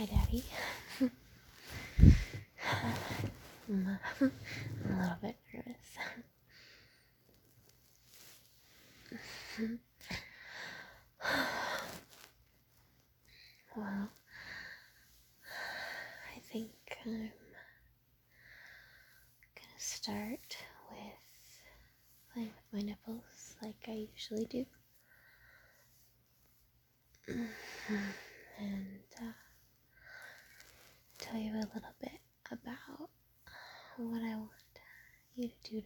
Hi, Daddy. I'm a little bit nervous. Well, I think I'm gonna start with playing with my nipples like I usually do. And tell you a little bit about what I want you to do to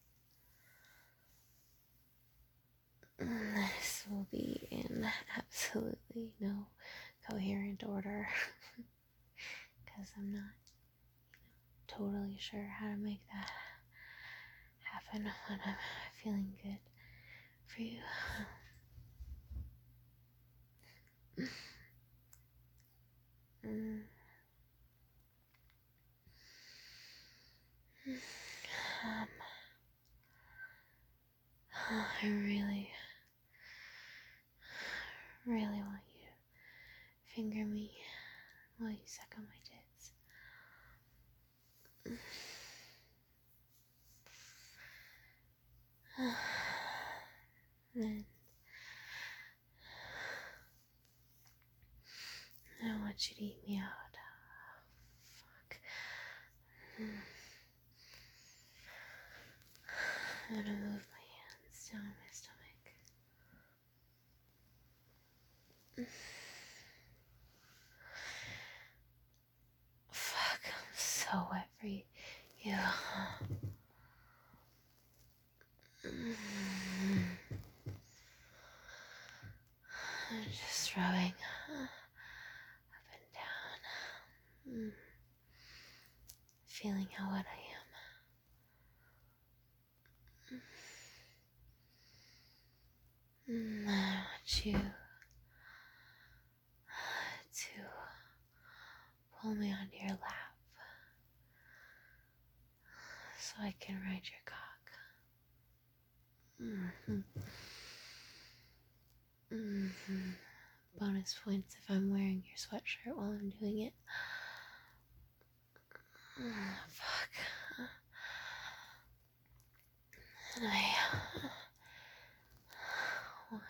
me. This will be in absolutely no coherent order because I'm not totally sure how to make that happen when I'm feeling good for you. I really, really want you to finger me while you suck on my tits. Then I want you to eat me out. Fuck. I'm gonna move my hands down my stomach. Fuck, I'm so wet for you. I'm just rubbing up and down. Feeling how wet I am. I want you to pull me onto your lap so I can ride your cock. Bonus points if I'm wearing your sweatshirt while I'm doing it. Fuck. And I want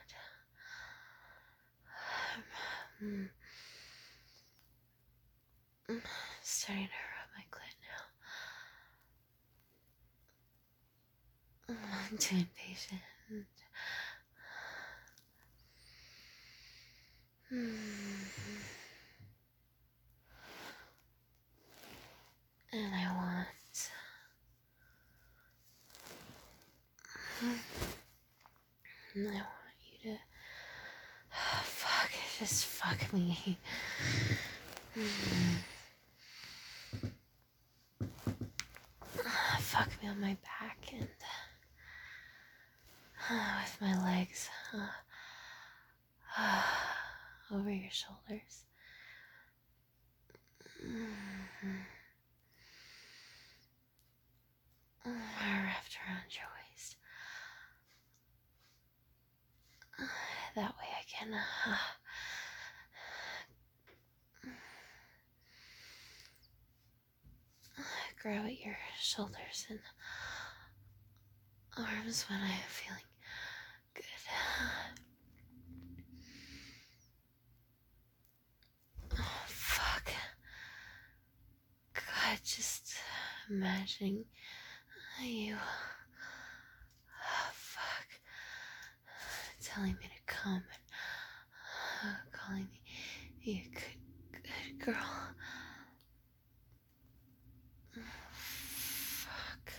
starting to rub my clit now. I'm too impatient. And I want you to just fuck me. Fuck me on my back and with my legs over your shoulders. Wrapped around your waist. That way I can grab at your shoulders and arms when I am feeling good. Oh, fuck. God, just imagining you, telling me to come and calling me a good girl. Fuck.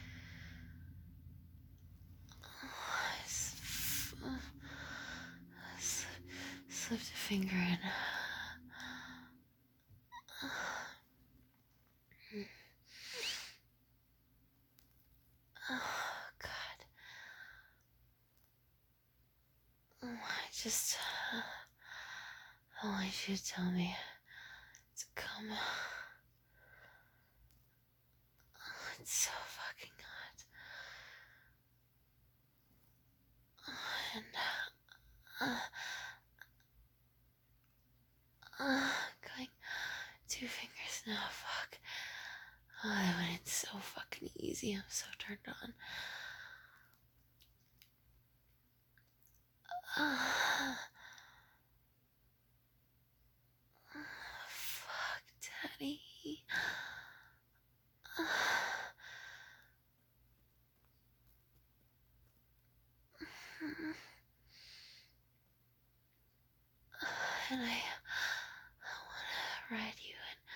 I slipped a finger in. Oh, God. I want you to tell me to come. It's so fucking hot. And going when it's so fucking easy, I'm so turned on. Fuck, Daddy. And I want to ride you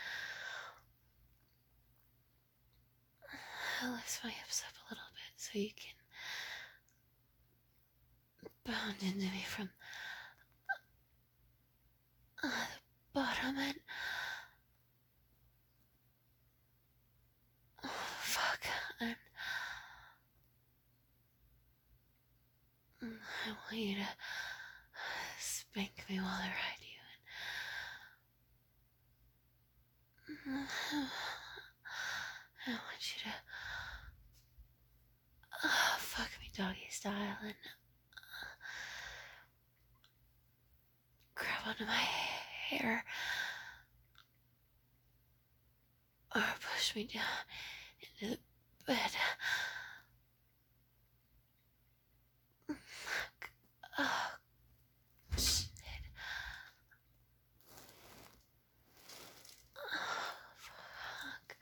and lift my hips up a little bit so you can bound into me from the bottom and fuck, and I want you to spank me while I ride you and I want you to fuck me doggy style and grab onto my hair or push me down into the bed. Oh, shit. Oh, fuck.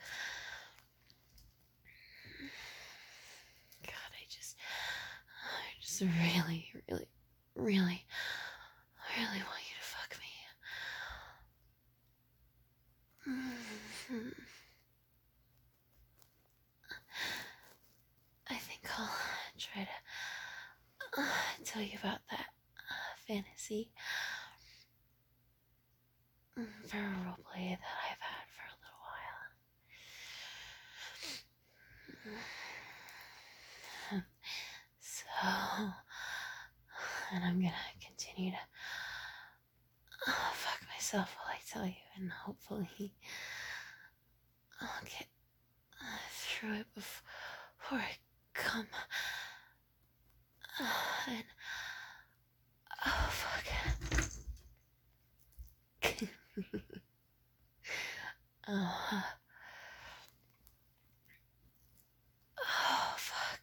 God, I just really, really, really, really want you to fuck me. I think I'll try to tell you about that fantasy for a roleplay that I've had for a little while. So, and I'm gonna continue to fuck myself while I tell you, and hopefully I'll get through it before I come. And oh fuck. Oh fuck.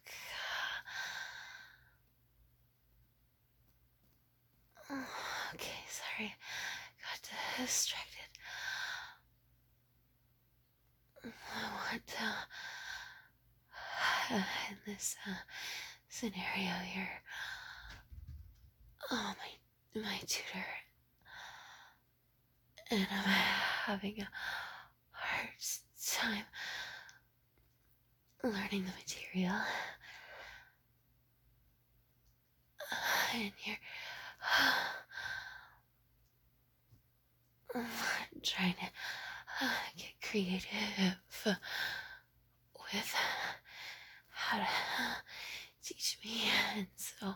Okay, sorry. Got distracted. I want in this scenario here, my tutor and I'm having a hard time learning the material. And you're trying to get creative with how to teach me, and so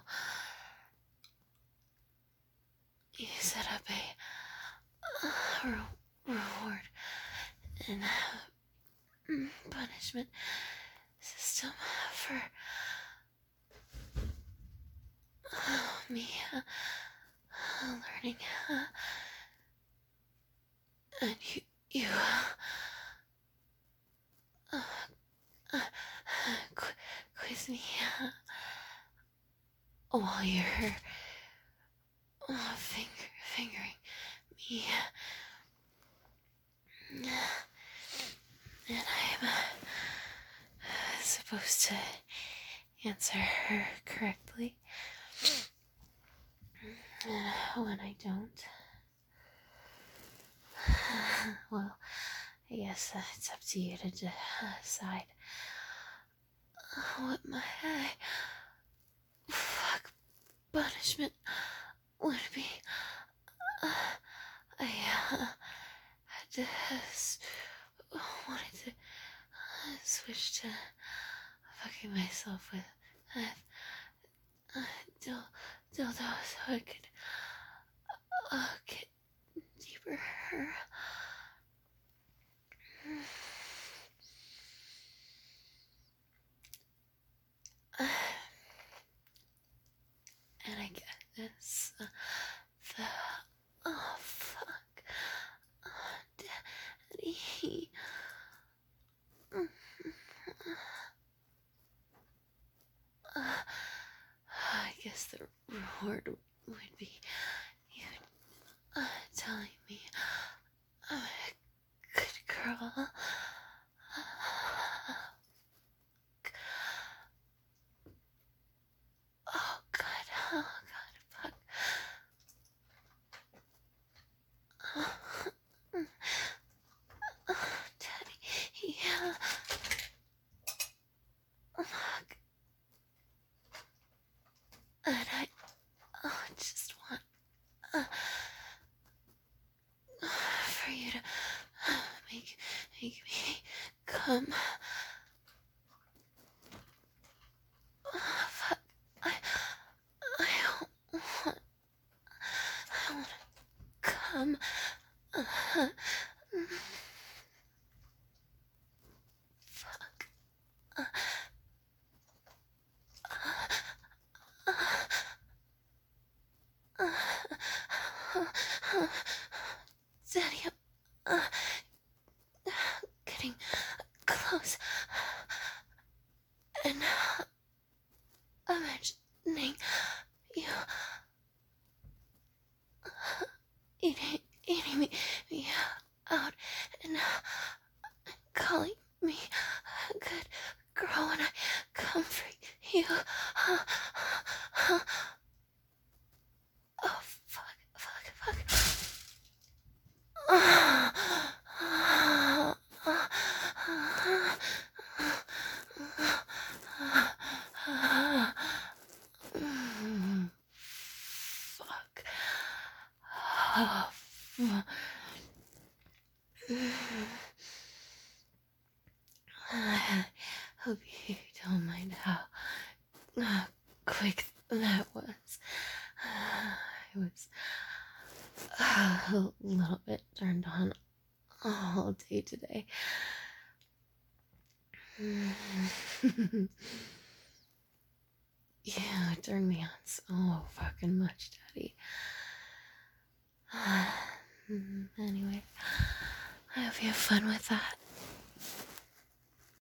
you set up a reward and punishment system for me learning, and you quiz me while you're fingering me, and I'm supposed to answer her correctly, and when I don't, well, I guess it's up to you to decide what my fuck punishment would be. I just wanted to switch to fucking myself with dildo so I could get deeper. And I guess the oh fuck, Daddy, the reward would be you telling me I'm a good girl. Oh god, fuck. Daddy, yeah. Fuck. And I just want for you to make me come. Fuck. I don't want. I want to come. Fuck. Daddy, I'm getting close and imagining you eating me out and calling me a good girl when I come for you. Oh, fuck. Fuck. Oh, I hope you don't mind how quick that was. I was a little bit turned on all day today. Yeah, it turned me on so fucking much, Daddy. Anyway, I hope you have fun with that.